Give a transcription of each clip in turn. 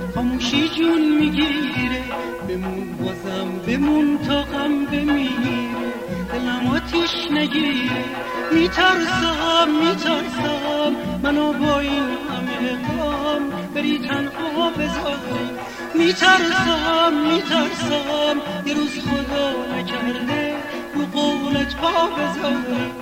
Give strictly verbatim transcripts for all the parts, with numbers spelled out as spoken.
خاموشی جون میگیره، بمون بازم بمون تا غم بمیره، دلم آتیش نگیره، میترسم میترسم منو با این همه غم بری تنها بذاری، میترسم میترسم یه روز خدا نکرده رو قولت پا بذاری.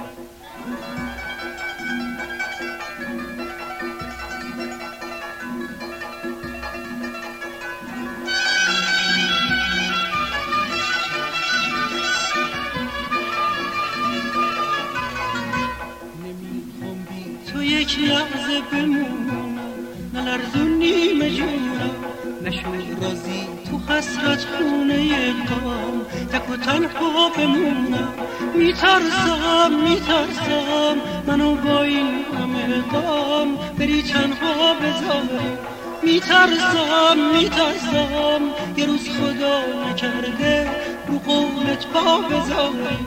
تو یک لحظه بمونم، نلرزون نیمه جونم، نشو راضی تو حسرت خونه غم، تک و تنها بمونم، میترسم میترسم منو با این همه غم بری تنها بذاری، میترسم میترسم یه روز خدا نکرده رو قولت پا بذاری.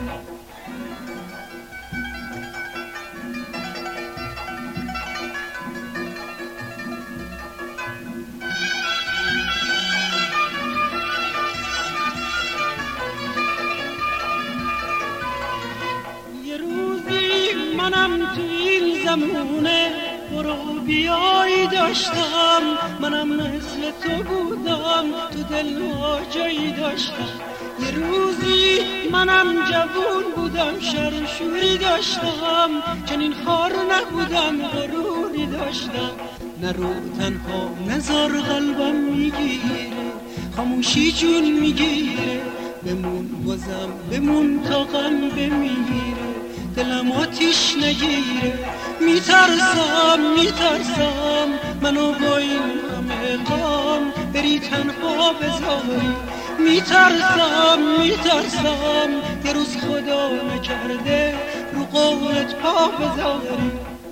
منم تو این زمونه برو بیایی داشتم، منم مثل تو بودم تو دل جایی داشتم، یه روزی منم جوون بودم شر و شوری داشتم، چنین خار نبودم غروری داشتم، نرو تنها نزار قلبم میگیره، خاموشی جون میگیره، بمون بازم بمون تا غم بمیره، دلم آتیش نگیره، میترسم میترسم منو با این همه غم بری تنها بذاری، میترسم میترسم یه روز خدا نکرده رو قولت پا بذاری.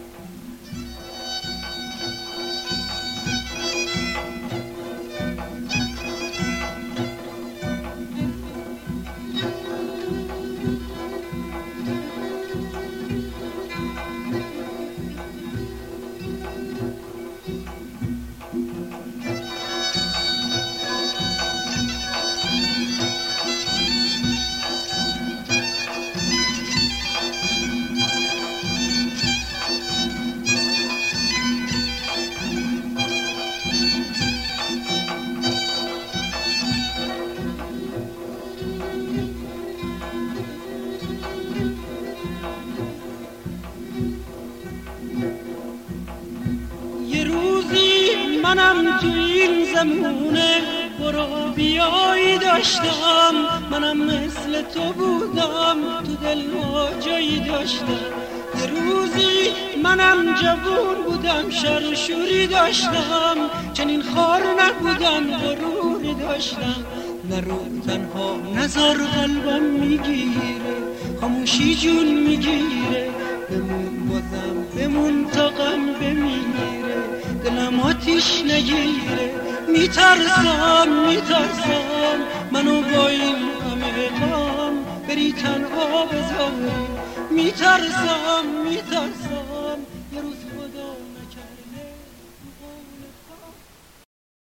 منم تو این زمونه برو بیایی داشتم، منم مثل تو بودم تو دل جایی داشتم، یه روزی منم جوون بودم شر و شوری داشتم، چنین خار نبودم غروری داشتم، نرو تنها نزار قلبم میگیره، خاموشی جون میگیره، بمون بازم بمون تا غم بمیره، دلم آتیش نگیره، میترسم میترسم منو با این همه غم بری تنها بذاری، میترسم میترسم